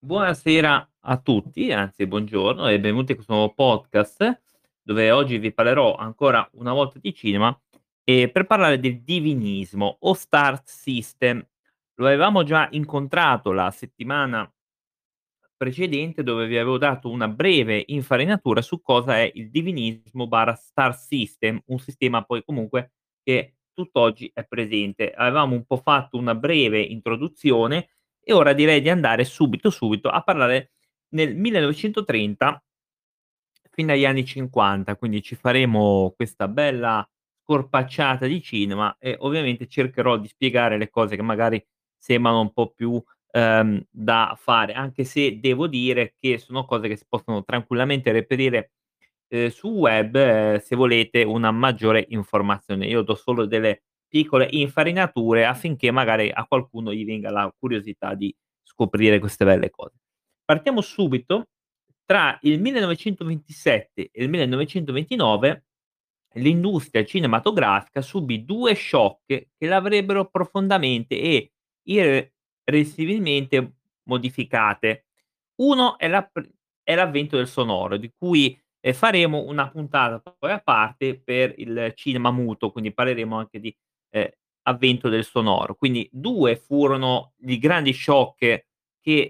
Buonasera a tutti, anzi buongiorno e benvenuti a questo nuovo podcast, dove oggi vi parlerò ancora una volta di cinema, per parlare del divinismo o star system. Lo avevamo già incontrato la settimana precedente, dove vi avevo dato una breve infarinatura su cosa è il divinismo/star system, un sistema poi comunque che tutt'oggi è presente. Avevamo un po' fatto una breve introduzione e ora direi di andare subito a parlare nel 1930 fino agli anni '50, quindi ci faremo questa bella scorpacciata di cinema e ovviamente cercherò di spiegare le cose che magari sembrano un po' più, da fare, anche se devo dire che sono cose che si possono tranquillamente reperire, sul web, se volete una maggiore informazione. Io do solo delle piccole infarinature affinché magari a qualcuno gli venga la curiosità di scoprire queste belle cose. Partiamo subito. Tra il 1927 e il 1929 l'industria cinematografica subì 2 shock che l'avrebbero profondamente e irreversibilmente modificate. Uno è l'avvento del sonoro, di cui, faremo una puntata poi a parte per il cinema muto, quindi parleremo anche di, ehm, avvento del sonoro. Quindi 2 furono i grandi shock che,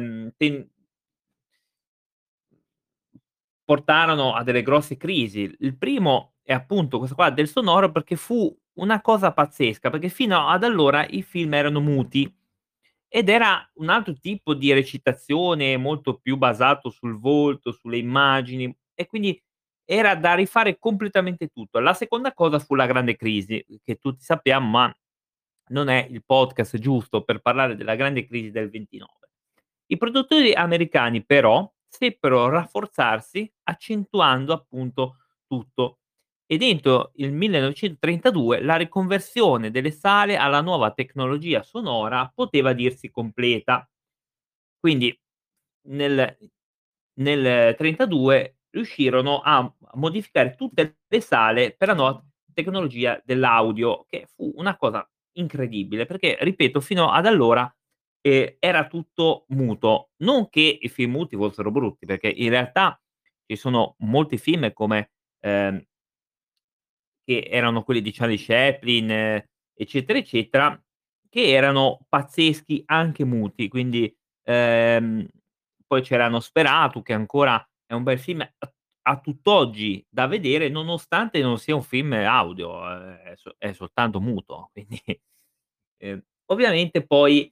portarono a delle grosse crisi. Il primo è appunto questo qua del sonoro, perché fu una cosa pazzesca, perché fino ad allora i film erano muti ed era un altro tipo di recitazione molto più basato sul volto, sulle immagini e quindi era da rifare completamente tutto. La seconda cosa fu la grande crisi, che tutti sappiamo, ma non è il podcast giusto per parlare della grande crisi del '29. I produttori americani però seppero rafforzarsi accentuando appunto tutto e dentro il 1932 la riconversione delle sale alla nuova tecnologia sonora poteva dirsi completa. Quindi nel 32 riuscirono a modificare tutte le sale per la nuova tecnologia dell'audio, che fu una cosa incredibile, perché ripeto fino ad allora, era tutto muto. Non che i film muti fossero brutti, perché in realtà ci sono molti film come, ehm che erano quelli di Charlie Chaplin, eccetera, eccetera, che erano pazzeschi anche muti. Quindi, ehm, poi c'era Nosferatu che ancora è un bel film a tutt'oggi da vedere, nonostante non sia un film audio, è soltanto muto, quindi ovviamente poi,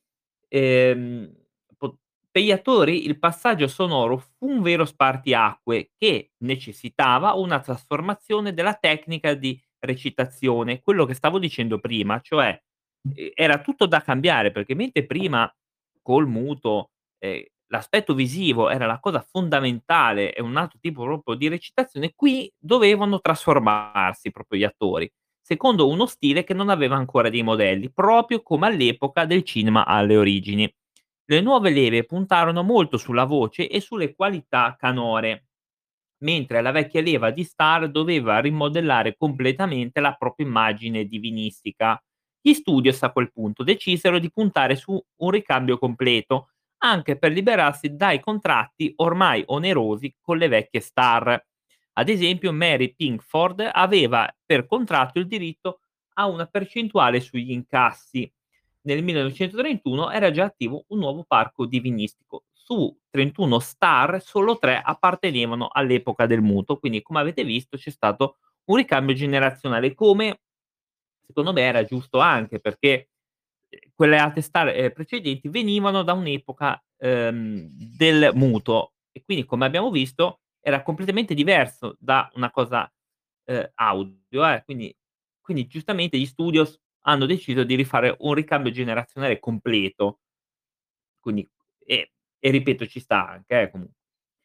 ehm, po per gli attori il passaggio sonoro fu un vero spartiacque che necessitava una trasformazione della tecnica di recitazione, quello che stavo dicendo prima, cioè, era tutto da cambiare, perché mentre prima col muto, l'aspetto visivo era la cosa fondamentale e un altro tipo proprio di recitazione, qui dovevano trasformarsi proprio gli attori, secondo uno stile che non aveva ancora dei modelli, proprio come all'epoca del cinema alle origini. Le nuove leve puntarono molto sulla voce e sulle qualità canore, mentre la vecchia leva di star doveva rimodellare completamente la propria immagine divinistica. Gli studios a quel punto decisero di puntare su un ricambio completo, anche per liberarsi dai contratti ormai onerosi con le vecchie star. Ad esempio, Mary Pinkford aveva per contratto il diritto a una percentuale sugli incassi. Nel 1931 era già attivo un nuovo parco divinistico. Su 31 star, solo 3 appartenevano all'epoca del muto, quindi come avete visto c'è stato un ricambio generazionale, come secondo me era giusto anche perché, quelle altre star, precedenti venivano da un'epoca, del muto e quindi come abbiamo visto era completamente diverso da una cosa, audio, quindi giustamente gli studios hanno deciso di rifare un ricambio generazionale completo, quindi e ripeto ci sta anche comunque.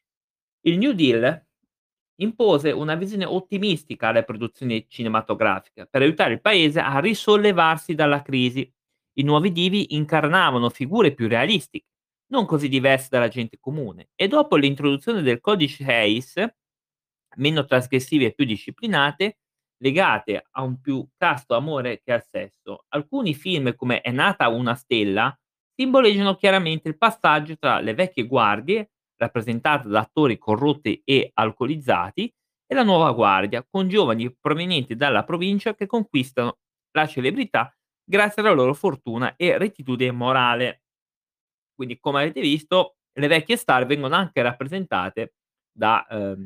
Il New Deal impose una visione ottimistica alle produzioni cinematografiche per aiutare il paese a risollevarsi dalla crisi. I nuovi divi incarnavano figure più realistiche, non così diverse dalla gente comune, e dopo l'introduzione del codice Hayes, meno trasgressive e più disciplinate, legate a un più casto amore che al sesso. Alcuni film come È nata una stella, simboleggiano chiaramente il passaggio tra le vecchie guardie, rappresentate da attori corrotti e alcolizzati, e la nuova guardia, con giovani provenienti dalla provincia che conquistano la celebrità grazie alla loro fortuna e rettitudine morale. Quindi, come avete visto, le vecchie star vengono anche rappresentate da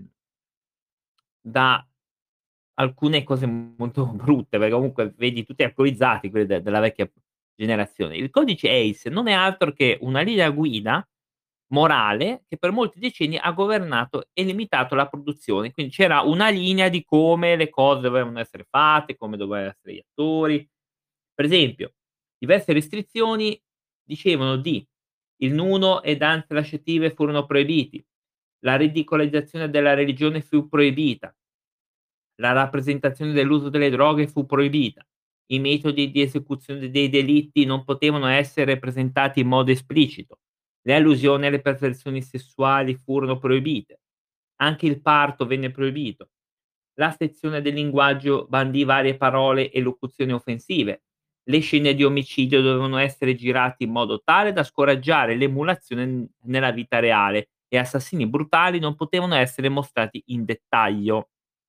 da alcune cose molto brutte, perché comunque vedi tutti alcolizzati quelli della vecchia generazione. Il codice ACE non è altro che una linea guida morale che per molti decenni ha governato e limitato la produzione. Quindi c'era una linea di come le cose dovevano essere fatte, come dovevano essere gli attori. Per esempio, diverse restrizioni dicevano di: il nuno e danze lasciative furono proibiti, la ridicolarizzazione della religione fu proibita, la rappresentazione dell'uso delle droghe fu proibita, i metodi di esecuzione dei delitti non potevano essere presentati in modo esplicito, le allusioni alle perversioni sessuali furono proibite, anche il parto venne proibito. La sezione del linguaggio bandì varie parole e locuzioni offensive. Le scene di omicidio dovevano essere girate in modo tale da scoraggiare l'emulazione nella vita reale e assassini brutali non potevano essere mostrati in dettaglio.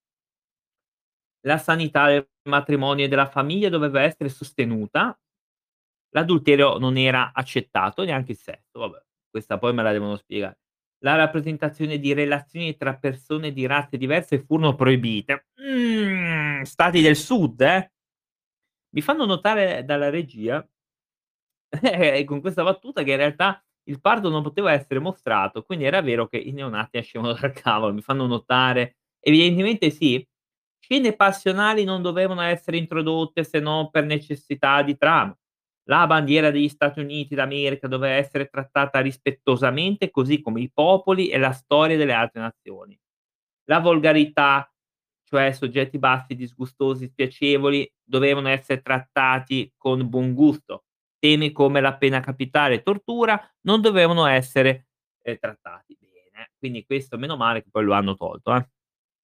La sanità del matrimonio e della famiglia doveva essere sostenuta, l'adulterio non era accettato, neanche il sesso, vabbè, questa poi me la devono spiegare. La rappresentazione di relazioni tra persone di razze diverse furono proibite. Stati del sud, eh. Mi fanno notare dalla regia, con questa battuta, che in realtà il parto non poteva essere mostrato, quindi era vero che i neonati nascevano dal cavolo. Mi fanno notare evidentemente sì, scene passionali non dovevano essere introdotte se non per necessità di trama. La bandiera degli Stati Uniti d'America doveva essere trattata rispettosamente, così come i popoli e la storia delle altre nazioni. La volgarità, cioè soggetti bassi, disgustosi, spiacevoli, dovevano essere trattati con buon gusto. Temi come la pena capitale e tortura non dovevano essere, trattati. Bene, quindi questo meno male che poi lo hanno tolto, eh.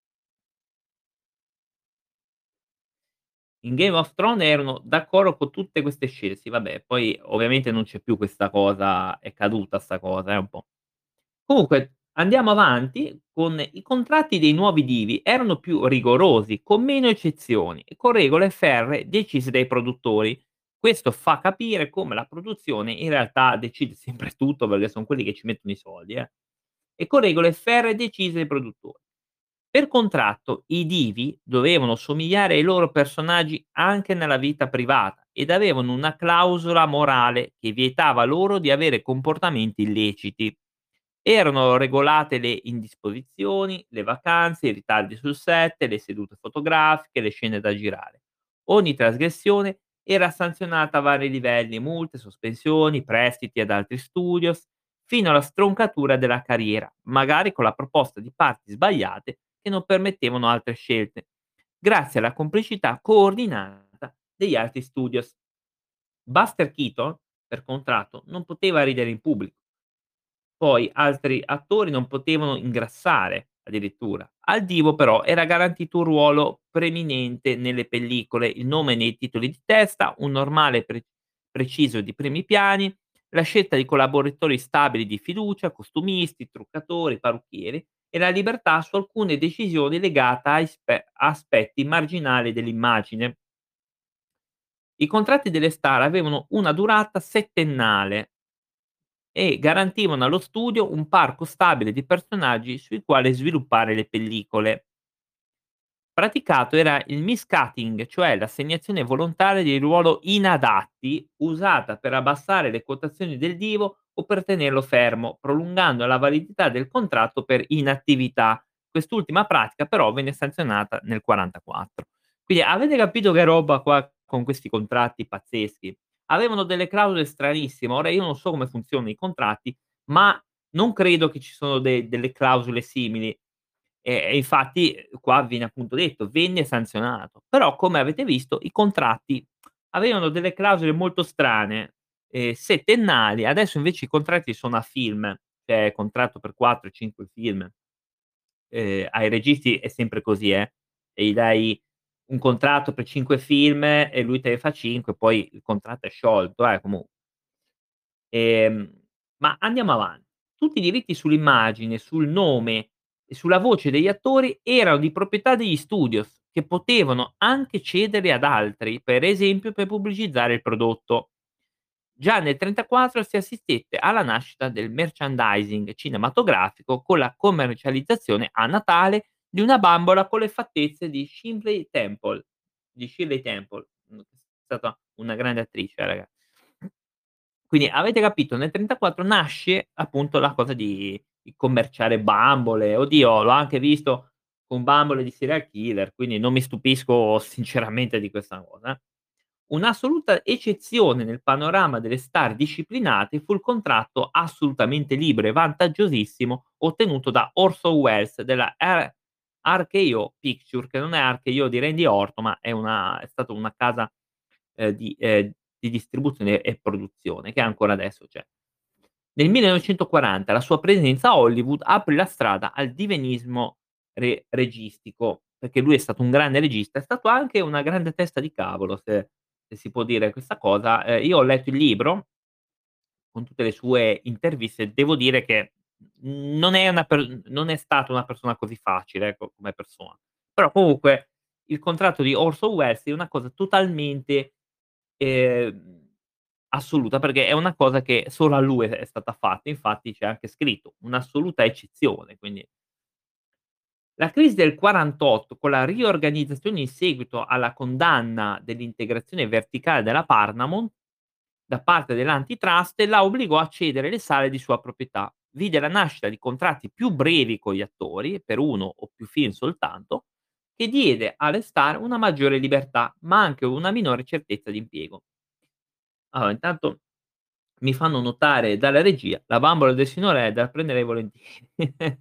In Game of Thrones erano d'accordo con tutte queste scene. Sì, vabbè, poi ovviamente non c'è più questa cosa, è caduta 'sta cosa, un po'. Comunque andiamo avanti con i contratti dei nuovi divi erano più rigorosi, con meno eccezioni e con regole ferree decise dai produttori. Questo fa capire come la produzione in realtà decide sempre tutto, perché son quelli che ci mettono i soldi, e con regole ferree decise dai produttori. Per contratto i divi dovevano somigliare ai loro personaggi anche nella vita privata ed avevano una clausola morale che vietava loro di avere comportamenti illeciti. Erano regolate le indisposizioni, le vacanze, i ritardi sul set, le sedute fotografiche, le scene da girare. Ogni trasgressione era sanzionata a vari livelli: multe, sospensioni, prestiti ad altri studios, fino alla stroncatura della carriera, magari con la proposta di parti sbagliate che non permettevano altre scelte, grazie alla complicità coordinata degli altri studios. Buster Keaton, per contratto, non poteva ridere in pubblico. Poi altri attori non potevano ingrassare addirittura. Al divo però era garantito un ruolo preminente nelle pellicole, il nome nei titoli di testa, un normale preciso di primi piani, la scelta di collaboratori stabili di fiducia, costumisti, truccatori, parrucchieri e la libertà su alcune decisioni legata a aspetti marginali dell'immagine. I contratti delle star avevano una durata settennale e garantivano allo studio un parco stabile di personaggi sui quali sviluppare le pellicole. Praticato era il miscutting, cioè l'assegnazione volontaria di ruolo inadatti usata per abbassare le quotazioni del divo o per tenerlo fermo, prolungando la validità del contratto per inattività. Quest'ultima pratica però venne sanzionata nel 44. Quindi avete capito che roba qua con questi contratti pazzeschi? Avevano delle clausole stranissime. Ora io non so come funzionano i contratti, ma non credo che ci sono delle clausole simili. E infatti, qua viene appunto detto: "Venne sanzionato". Però come avete visto i contratti avevano delle clausole molto strane, settennali, adesso invece i contratti sono a film, cioè contratto per 4, 5 film. Ai registi è sempre così, e gli dai un contratto per 5 film e lui te ne fa 5, poi il contratto è sciolto, comu Ehm, ma andiamo avanti. Tutti i diritti sull'immagine, sul nome e sulla voce degli attori erano di proprietà degli studios, che potevano anche cederli ad altri, per esempio per pubblicizzare il prodotto. Già nel '34 si assistette alla nascita del merchandising cinematografico con la commercializzazione a Natale di una bambola con le fattezze di Shirley Temple, che è stata una grande attrice, raga. Quindi avete capito, nel '34 nasce appunto la cosa di commerciare bambole. Oddio, l'ho anche visto con bambole di serial killer, quindi non mi stupisco sinceramente di questa cosa, eh. Un'assoluta eccezione nel panorama delle star disciplinate fu il contratto assolutamente libero e vantaggiosissimo ottenuto da Orson Welles della RKO Pictures, che non è RKO di Randy Orton, ma è stata una casa, di distribuzione e produzione che ancora adesso c'è. Nel 1940 la sua presenza a Hollywood aprì la strada al divenismo registico, perché lui è stato un grande regista, è stato anche una grande testa di cavolo, se si può dire questa cosa. Io ho letto il libro con tutte le sue interviste, devo dire che non è stata una persona così facile, ecco, come persona. Però comunque il contratto di Orson Welles è una cosa totalmente, ehm, assoluta, perché è una cosa che solo a lui è stata fatta, infatti c'è anche scritto: "Un'assoluta eccezione", quindi la crisi del '48, con la riorganizzazione in seguito alla condanna dell'integrazione verticale della Paramount da parte dell'Antitrust, la obbligò a cedere le sale di sua proprietà. Vide la nascita di contratti più brevi con gli attori, per 1 o più film soltanto, che diede alle star una maggiore libertà, ma anche una minore certezza di impiego. Allora, intanto mi fanno notare dalla regia: "La bambola del signore è da prendere volentieri."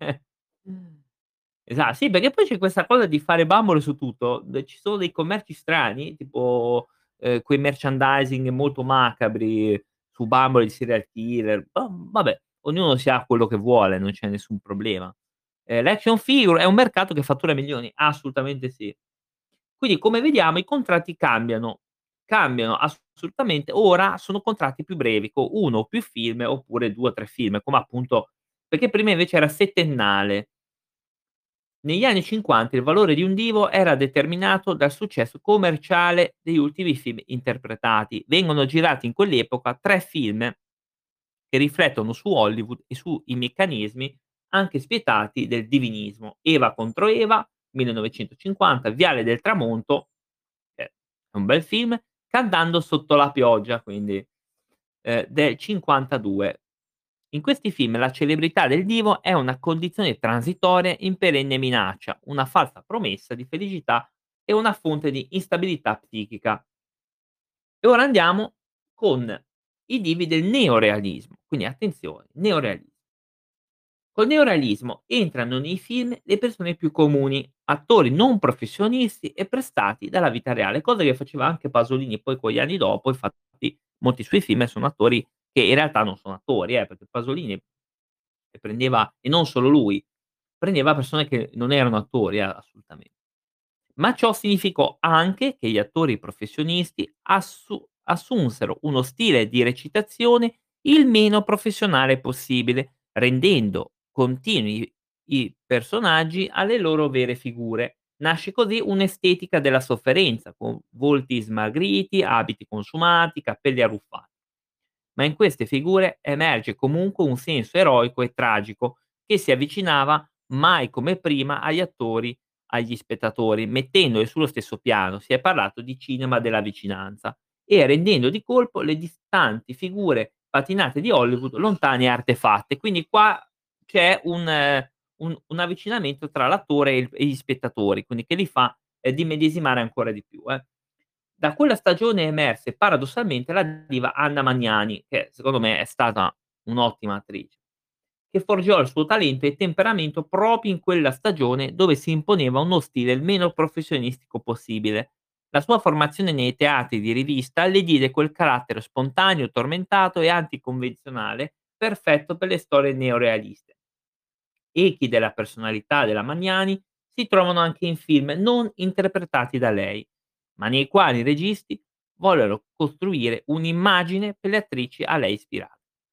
Sì, perché poi c'è questa cosa di fare bambole su tutto. Ci sono dei commerci strani, tipo, quei merchandising molto macabri su bambole di serial killer. Vabbè, ognuno si ha quello che vuole, non c'è nessun problema. L'action figure è un mercato che fattura milioni? Assolutamente sì. Quindi come vediamo i contratti cambiano assolutamente. Ora sono contratti più brevi, con 1 o più film, oppure 2 o 3 film, come appunto, perché prima invece era settennale. Negli anni '50 il valore di un divo era determinato dal successo commerciale degli ultimi film interpretati. Vengono girati in quell'epoca 3 film che riflettono su Hollywood e sui meccanismi anche spietati del divinismo: Eva contro Eva, 1950, Viale del tramonto, che è un bel film, Cantando sotto la pioggia, quindi, del '52. In questi film la celebrità del divo è una condizione transitoria in perenne minaccia, una falsa promessa di felicità e una fonte di instabilità psichica. E ora andiamo con i divi del neorealismo, quindi attenzione, neorealismo. Col neorealismo entrano nei film le persone più comuni, attori non professionisti e prestati dalla vita reale, cosa che faceva anche Pasolini poi con gli anni dopo. Infatti molti suoi film sono attori che in realtà non sono attori, perché Pasolini prendeva, e non solo lui, prendeva persone che non erano attori, assolutamente. Ma ciò significò anche che gli attori professionisti assunsero uno stile di recitazione il meno professionale possibile, rendendo continui i personaggi alle loro vere figure. Nasce così un'estetica della sofferenza, con volti smagriti, abiti consumati, capelli arruffati. Ma in queste figure emerge comunque un senso eroico e tragico che si avvicinava mai come prima agli attori, agli spettatori, mettendoli sullo stesso piano. Si è parlato di cinema della vicinanza e rendendo di colpo le distanti figure patinate di Hollywood lontane e artefatte. Quindi qua c'è un avvicinamento tra l'attore e gli spettatori, quindi che li fa dimedesimare ancora di più. Da quella stagione emerse paradossalmente la diva Anna Magnani, che secondo me è stata un'ottima attrice, che forgiò il suo talento e temperamento proprio in quella stagione dove si imponeva uno stile il meno professionistico possibile. La sua formazione nei teatri di rivista le diede quel carattere spontaneo, tormentato e anticonvenzionale, perfetto per le storie neorealiste. Echi della personalità della Magnani si trovano anche in film non interpretati da lei, ma nei quali i registi vollero costruire un'immagine per le attrici a lei ispirate.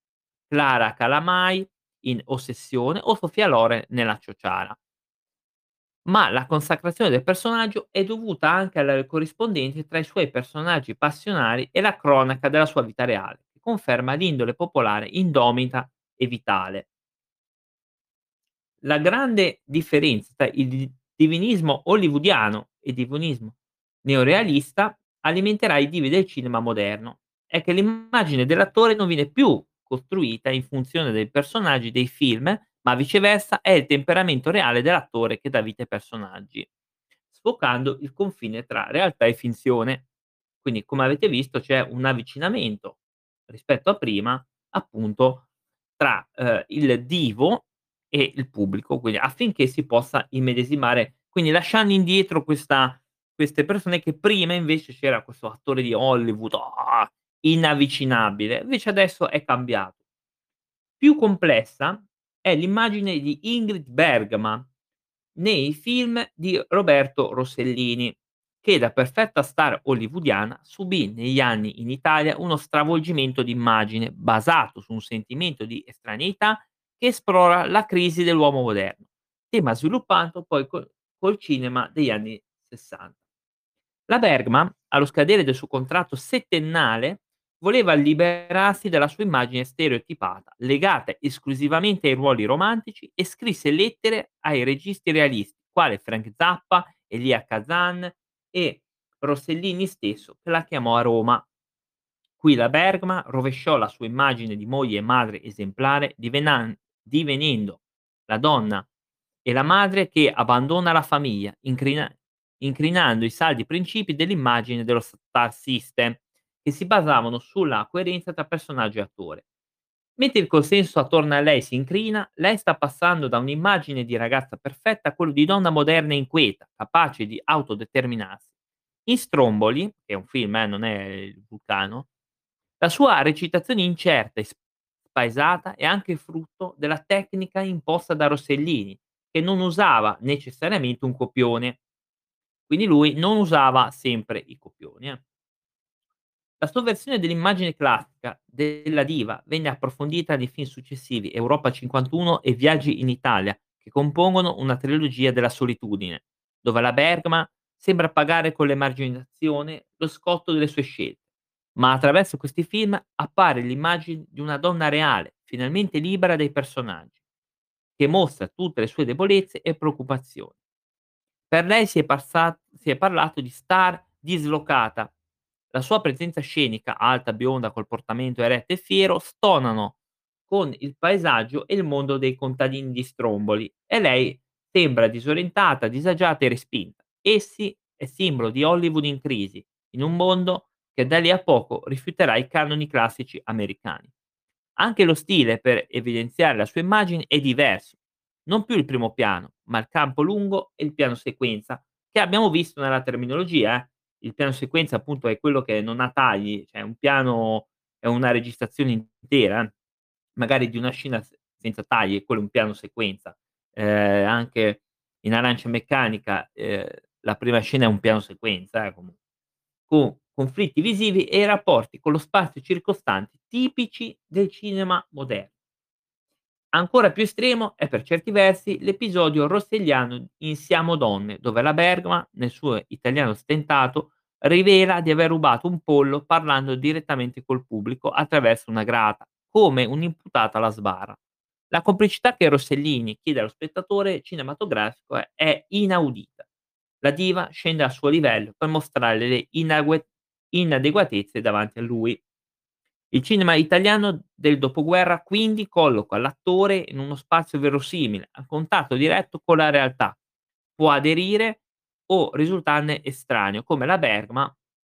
Clara Calamai in Ossessione o Sofia Loren nella Ciociara. Ma la consacrazione del personaggio è dovuta anche alle corrispondenze tra i suoi personaggi passionali e la cronaca della sua vita reale, che conferma l'indole popolare indomita e vitale. La grande differenza tra il divinismo hollywoodiano e il divinismo neorealista alimenterà i divi del cinema moderno. È che l'immagine dell'attore non viene più costruita in funzione dei personaggi dei film, ma viceversa è il temperamento reale dell'attore che dà vita ai personaggi, sfocando il confine tra realtà e finzione. Quindi, come avete visto, c'è un avvicinamento rispetto a prima, appunto, tra il divo e il pubblico, quindi affinché si possa immedesimare, quindi lasciando indietro queste persone che prima invece c'era questo attore di Hollywood, inavvicinabile, invece adesso è cambiato. Più complessa è l'immagine di Ingrid Bergman nei film di Roberto Rossellini, che da perfetta star hollywoodiana subì negli anni in Italia uno stravolgimento di immagine basato su un sentimento di estraneità che esplora la crisi dell'uomo moderno, tema sviluppato poi col cinema degli anni '60. La Bergman, allo scadere del suo contratto settennale, voleva liberarsi dalla sua immagine stereotipata, legata esclusivamente ai ruoli romantici, e scrisse lettere ai registi realisti, quale Frank Zappa, Elia Kazan e Rossellini stesso, che la chiamò a Roma. Qui la Bergman rovesciò la sua immagine di moglie e madre esemplare, divenendo la donna e la madre che abbandona la famiglia, incrinando i saldi principi dell'immagine dello star system, che si basavano sulla coerenza tra personaggio e attore. Mentre il consenso attorno a lei si incrina, lei sta passando da un'immagine di ragazza perfetta a quello di donna moderna e inquieta, capace di autodeterminarsi. In Stromboli, che è un film, non è il Vulcano, la sua recitazione incerta e spaesata è anche frutto della tecnica imposta da Rossellini, che non usava necessariamente un copione. Quindi lui non usava sempre i copioni, eh. La sua versione dell'immagine classica della diva venne approfondita nei film successivi Europa 51 e Viaggi in Italia, che compongono una trilogia della solitudine, dove la Bergman sembra pagare con l'emarginazione lo scotto delle sue scelte. Ma attraverso questi film appare l'immagine di una donna reale, finalmente libera dai personaggi, che mostra tutte le sue debolezze e preoccupazioni. Per lei si è parlato di star dislocata. La sua presenza scenica, alta, bionda, col portamento eretto e fiero, stonano con il paesaggio e il mondo dei contadini di Stromboli, e lei sembra disorientata, disagiata e respinta. Essi è simbolo di Hollywood in crisi, in un mondo che da lì a poco rifiuterà i canoni classici americani. Anche lo stile per evidenziare la sua immagine è diverso. Non più il primo piano, ma il campo lungo e il piano sequenza, che abbiamo visto nella terminologia, eh. Il piano sequenza appunto è quello che non ha tagli, cioè un piano è una registrazione intera, magari di una scena senza tagli, e quello è un piano sequenza. Anche in Arancia Meccanica, la prima scena è un piano sequenza, con conflitti visivi e rapporti con lo spazio circostante tipici del cinema moderno. Ancora più estremo è, per certi versi, l'episodio rossellliano in Siamo donne, dove la Bergman, nel suo italiano stentato, rivela di aver rubato un pollo parlando direttamente col pubblico attraverso una grata, come un'imputata alla sbarra. La complicità che Rossellini chiede allo spettatore cinematografico è inaudita. La diva scende al suo livello per mostrare le inadeguatezze davanti a lui. Il cinema italiano del dopoguerra quindi colloca l'attore in uno spazio verosimile, a contatto diretto con la realtà. Può aderire o risultarne estraneo, come la Bergman.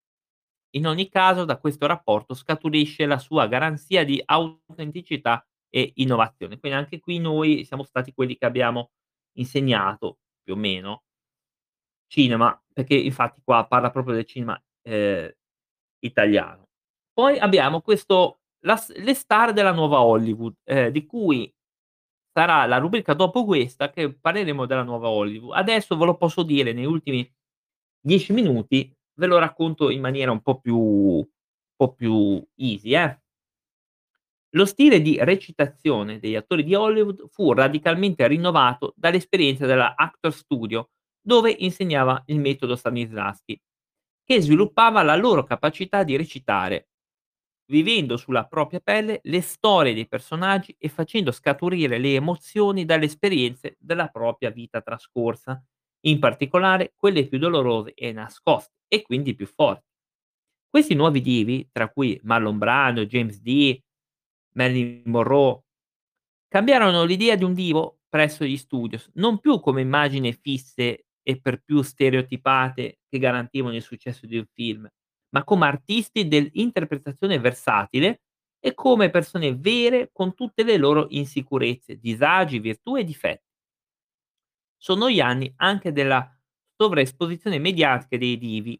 In ogni caso, da questo rapporto scaturisce la sua garanzia di autenticità e innovazione. Quindi anche qui noi siamo stati quelli che abbiamo insegnato, più o meno, cinema, perché infatti qua parla proprio del cinema, italiano. Poi abbiamo questo le star della nuova Hollywood, di cui sarà la rubrica dopo questa che parleremo della nuova Hollywood. Adesso ve lo posso dire, negli ultimi 10 minuti ve lo racconto in maniera un po' più easy, Lo stile di recitazione degli attori di Hollywood fu radicalmente rinnovato dall'esperienza della Actor Studio, dove insegnava il metodo Stanislavski, che sviluppava la loro capacità di recitare, vivendo sulla propria pelle le storie dei personaggi e facendo scaturire le emozioni dalle esperienze della propria vita trascorsa, in particolare quelle più dolorose e nascoste, e quindi più forti. Questi nuovi divi, tra cui Marlon Brando, James Dee, Marilyn Monroe, cambiarono l'idea di un divo presso gli studios, non più come immagini fisse e per più stereotipate che garantivano il successo di un film, ma come artisti dell'interpretazione versatile e come persone vere con tutte le loro insicurezze, disagi, virtù e difetti. Sono gli anni anche della sovraesposizione mediatica dei divi.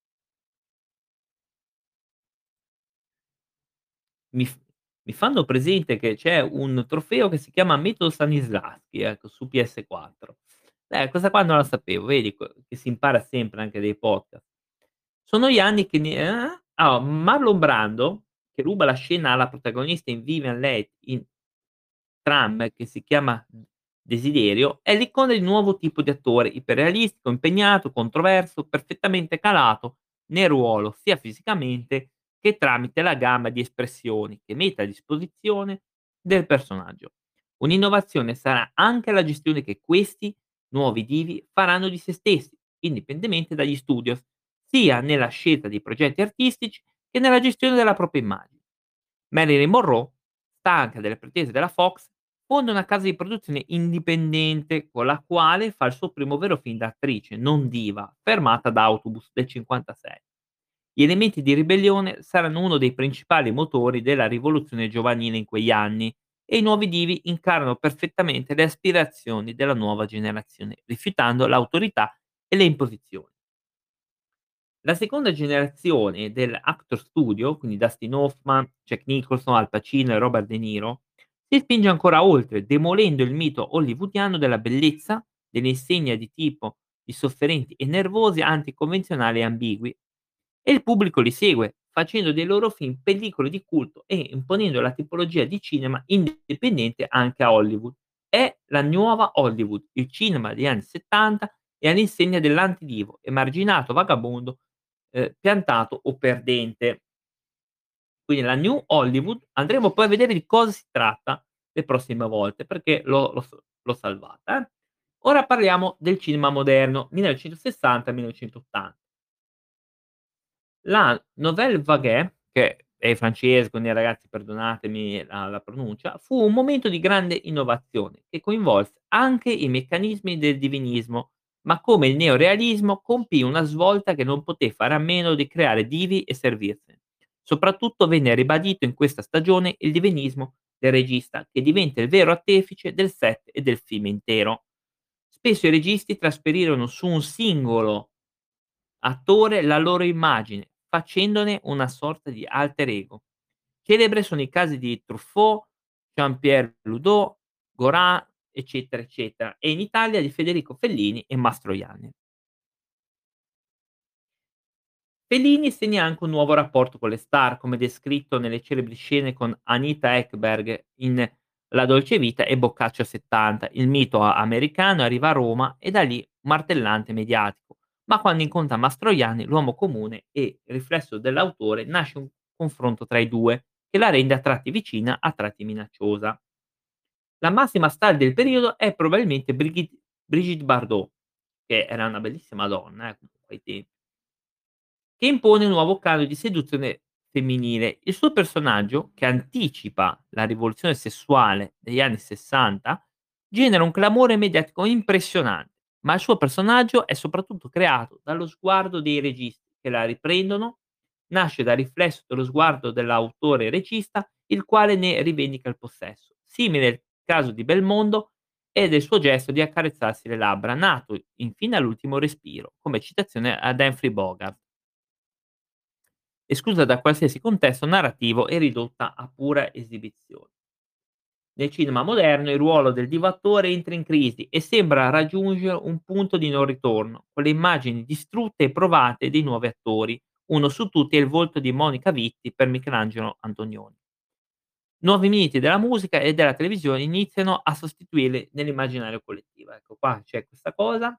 Mi f mi fanno presente che c'è un trofeo che si chiama Metodo Stanislavski, ecco, su PS4. Questa qua non la sapevo, vedi che si impara sempre anche dai podcast. Sono gli anni che Marlon Brando, che ruba la scena alla protagonista in Vivien Leigh in Tram, che si chiama Desiderio, è l'icona di un nuovo tipo di attore, iperrealistico, impegnato, controverso, perfettamente calato nel ruolo, sia fisicamente che tramite la gamma di espressioni che mette a disposizione del personaggio. Un'innovazione sarà anche la gestione che questi nuovi divi faranno di se stessi, indipendentemente dagli studios, sia nella scelta dei progetti artistici che nella gestione della propria immagine. Marilyn Monroe, stanca delle pretese della Fox, fonda una casa di produzione indipendente con la quale fa il suo primo vero film da attrice, non diva, fermata da Autobus del '56. Gli elementi di ribellione saranno uno dei principali motori della rivoluzione giovanile in quegli anni e i nuovi divi incarnano perfettamente le aspirazioni della nuova generazione, rifiutando l'autorità e le imposizioni. La seconda generazione dell'Actor Studio, quindi Dustin Hoffman, Jack Nicholson, Al Pacino e Robert De Niro, si spinge ancora oltre, demolendo il mito hollywoodiano della bellezza, dell'insegna di tipo di sofferenti e nervosi, anticonvenzionali e ambigui. E il pubblico li segue, facendo dei loro film pellicole di culto e imponendo la tipologia di cinema indipendente anche a Hollywood. È la nuova Hollywood, il cinema degli anni '70 è all'insegna dell'antidivo, emarginato, vagabondo, piantato o perdente. Quindi la New Hollywood andremo poi a vedere di cosa si tratta le prossime volte, perché l'ho salvata, eh. Ora parliamo del cinema moderno, 1960-1980. La Nouvelle Vague, che è francese, quindi ragazzi perdonatemi la pronuncia, fu un momento di grande innovazione che coinvolse anche i meccanismi del divinismo, ma come il neorealismo compì una svolta che non poté fare a meno di creare divi e servirsene. Soprattutto venne ribadito in questa stagione il divinismo del regista, che diventa il vero artefice del set e del film intero. Spesso i registi trasferirono su un singolo attore la loro immagine, facendone una sorta di alter ego. Celebre sono i casi di Truffaut, Jean-Pierre Ludo, Gorin, eccetera, eccetera, e in Italia di Federico Fellini e Mastroianni. Fellini segna anche un nuovo rapporto con le star, come descritto nelle celebri scene con Anita Ekberg in La dolce vita e Boccaccio 70. Il mito americano arriva a Roma e da lì martellante mediatico. Ma quando incontra Mastroianni, l'uomo comune e riflesso dell'autore, nasce un confronto tra i due che la rende a tratti vicina, a tratti minacciosa. La massima star del periodo è probabilmente Brigitte Bardot, che era una bellissima donna, comunque ai tempi, che impone un nuovo canone di seduzione femminile. Il suo personaggio, che anticipa la rivoluzione sessuale degli anni '60, genera un clamore mediatico impressionante, ma il suo personaggio è soprattutto creato dallo sguardo dei registi che la riprendono, nasce dal riflesso dello sguardo dell'autore regista, il quale ne rivendica il possesso, simile al caso di Belmondo e del suo gesto di accarezzarsi le labbra, nato infine all'ultimo respiro, come citazione ad Humphrey Bogart, esclusa da qualsiasi contesto narrativo e ridotta a pura esibizione. Nel cinema moderno il ruolo del divattore entra in crisi e sembra raggiungere un punto di non ritorno, con le immagini distrutte e provate dei nuovi attori. Uno su tutti è il volto di Monica Vitti per Michelangelo Antonioni. nuovi miti della musica e della televisione iniziano a sostituirli nell'immaginario collettivo. Ecco, qua c'è questa cosa.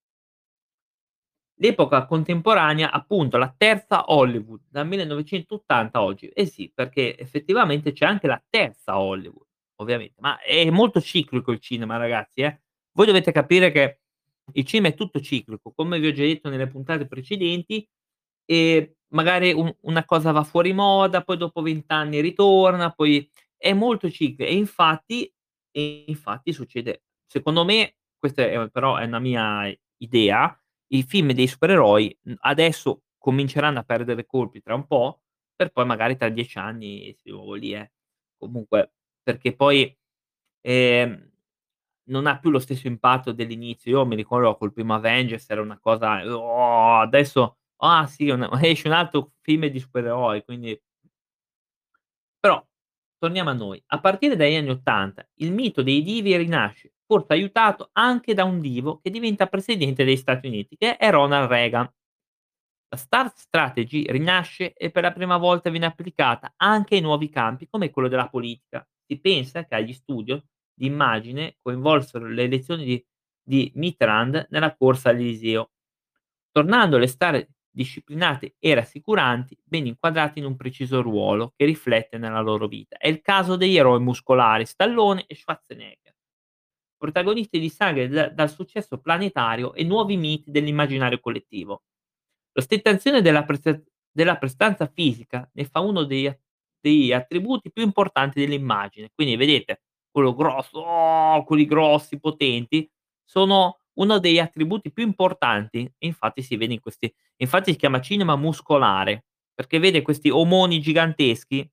L'epoca contemporanea, appunto, la terza Hollywood, dal 1980 a oggi. Eh sì, perché effettivamente c'è anche la terza Hollywood, ovviamente, ma è molto ciclico il cinema, ragazzi, eh. Voi dovete capire che il cinema è tutto ciclico, come vi ho già detto nelle puntate precedenti. Magari una cosa va fuori moda, poi dopo 20 anni ritorna, poi è molto cicli e infatti succede, secondo me, questa è però è una mia idea, i film dei supereroi, adesso cominceranno a perdere colpi tra un po', per poi magari tra 10 anni si di nuovo lì, comunque, perché poi, ehm, non ha più lo stesso impatto dell'inizio. Io mi ricordo col primo Avengers era una cosa, adesso, ah sì, un esce un altro film di supereroi, quindi però torniamo a noi. A partire dagli anni '80 il mito dei divi rinasce, forse aiutato anche da un divo che diventa presidente degli Stati Uniti, che è Ronald Reagan. La Star Strategy rinasce e per la prima volta viene applicata anche in nuovi campi come quello della politica. Si pensa che agli studio di immagine coinvolsero le elezioni di Mitterrand nella corsa all'Eliseo, tornando le star disciplinate e rassicuranti, ben inquadrate in un preciso ruolo che riflette nella loro vita. È il caso degli eroi muscolari Stallone e Schwarzenegger, protagonisti di saghe dal successo planetario e nuovi miti dell'immaginario collettivo. L'ostentazione della prestanza fisica ne fa uno degli attributi più importanti dell'immagine. Quindi vedete, quello grosso, quelli grossi, potenti, sono uno degli attributi più importanti, e infatti si vede in questi, infatti si chiama cinema muscolare, perché vede questi omoni giganteschi.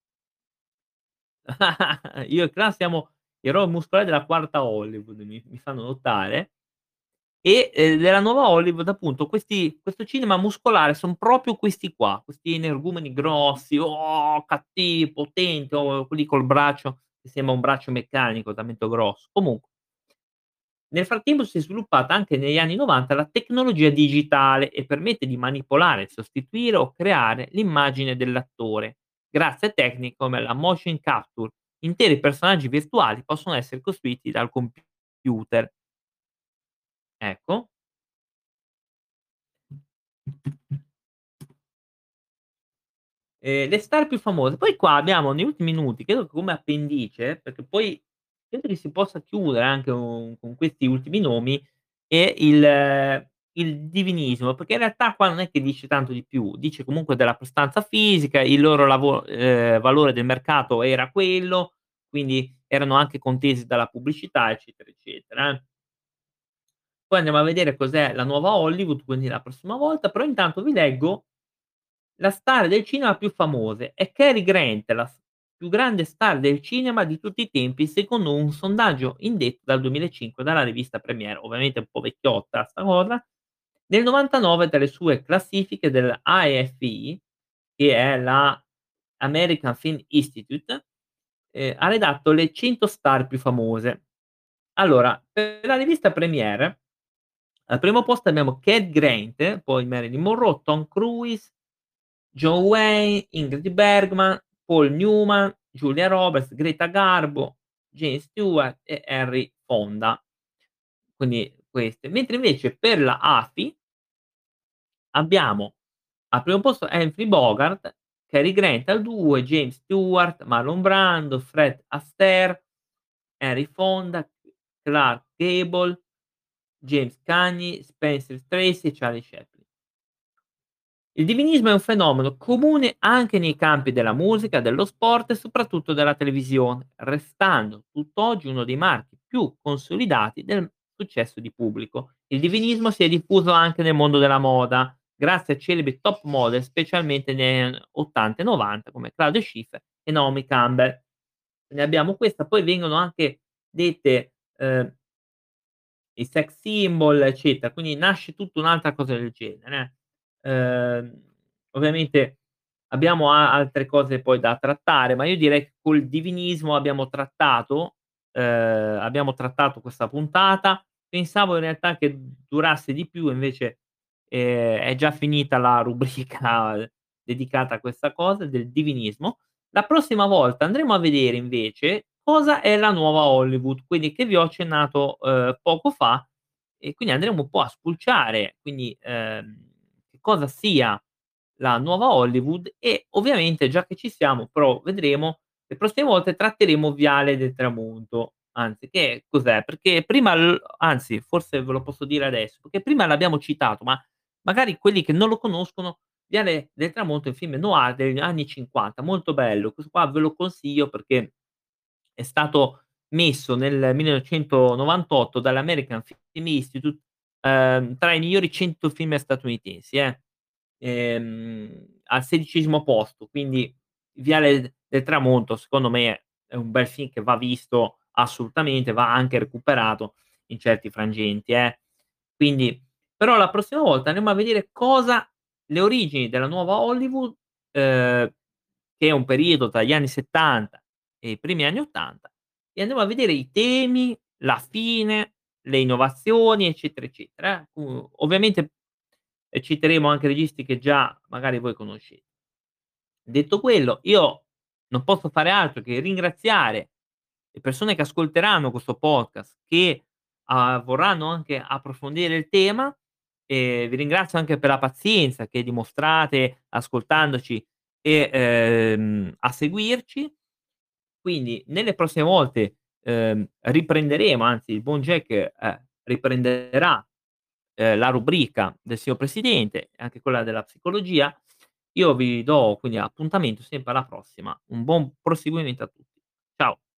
Io e Clan siamo gli eroi muscolari della quarta Hollywood, mi fanno notare. Della nuova Hollywood, appunto, questo cinema muscolare son proprio questi qua, questi energumeni grossi, cattivi, potenti, quelli col braccio che sembra un braccio meccanico talmente grosso. Comunque, nel frattempo si è sviluppata anche negli anni '90 la tecnologia digitale e permette di manipolare, sostituire o creare l'immagine dell'attore. Grazie a tecniche come la motion capture, interi personaggi virtuali possono essere costruiti dal computer. Ecco. Le star più famose. Poi qua abbiamo negli ultimi minuti, credo che come appendice, perché poi credo che si possa chiudere anche con questi ultimi nomi, è il divinismo, perché in realtà qua non è che dice tanto di più, dice comunque della prestanza fisica, il loro valore del mercato era quello, quindi erano anche contesi dalla pubblicità, eccetera, eccetera, eh. Poi andiamo a vedere cos'è la nuova Hollywood, quindi la prossima volta, però intanto vi leggo la star del cinema più famose è Cary Grant, la più grande star del cinema di tutti i tempi, secondo un sondaggio indetto dal 2005 dalla rivista Premiere. Ovviamente è un po' vecchiotta 'sta cosa. Nel '99 tra le sue classifiche dell'AFI, che è la American Film Institute, ha redatto le 100 star più famose. Allora, per la rivista Premiere, al primo posto abbiamo Cary Grant, poi Marilyn Monroe, Tom Cruise, John Wayne, Ingrid Bergman, Paul Newman, Julia Roberts, Greta Garbo, James Stewart e Henry Fonda. Quindi queste. Mentre invece per la AFI abbiamo al primo posto Humphrey Bogart, Cary Grant al 2, James Stewart, Marlon Brando, Fred Astaire, Henry Fonda, Clark Gable, James Cagney, Spencer Tracy e Charlie Chaplin. Il divinismo è un fenomeno comune anche nei campi della musica, dello sport e soprattutto della televisione, restando tutt'oggi uno dei marchi più consolidati del successo di pubblico. Il divinismo si è diffuso anche nel mondo della moda, grazie a celebri top model, specialmente negli anni '80 e '90 come Claudia Schiffer e Naomi Campbell. Ne abbiamo questa, poi vengono anche dette i sex symbol, eccetera, quindi nasce tutta un'altra cosa del genere, eh. Ovviamente abbiamo altre cose poi da trattare, ma io direi che col divinismo abbiamo trattato questa puntata. Pensavo in realtà che durasse di più, invece, è già finita la rubrica dedicata a questa cosa del divinismo. La prossima volta andremo a vedere invece cosa è la nuova Hollywood, quindi che vi ho accennato, poco fa, e quindi andremo un po' a spulciare, quindi, che cosa sia la nuova Hollywood e ovviamente già che ci siamo, però vedremo, le prossime volte tratteremo Viale del Tramonto. Anzi, che cos'è? Perché prima anzi, forse ve lo posso dire adesso, perché prima l'abbiamo citato, ma magari quelli che non lo conoscono, Viale del Tramonto è un film noir degli anni '50, molto bello. Questo qua ve lo consiglio perché è stato messo nel 1998 dall'American Film Institute, tra i migliori 100 film statunitensi, al 16° posto, quindi Viale del Tramonto secondo me è un bel film che va visto assolutamente, va anche recuperato in certi frangenti, Quindi però la prossima volta andremo a vedere cosa le origini della nuova Hollywood, ehm, che è un periodo tra gli anni '70 e i primi anni '80, e andremo a vedere i temi, la fine, le innovazioni, eccetera, eccetera, ovviamente, citeremo anche registi che già magari voi conoscete. Detto quello, io non posso fare altro che ringraziare le persone che ascolteranno questo podcast, che, vorranno anche approfondire il tema, e vi ringrazio anche per la pazienza che dimostrate ascoltandoci e, a seguirci. Quindi nelle prossime volte, riprenderemo, anzi il buon Jack, riprenderà, la rubrica del signor presidente, e anche quella della psicologia. Io vi do quindi appuntamento sempre alla prossima. Un buon proseguimento a tutti. Ciao.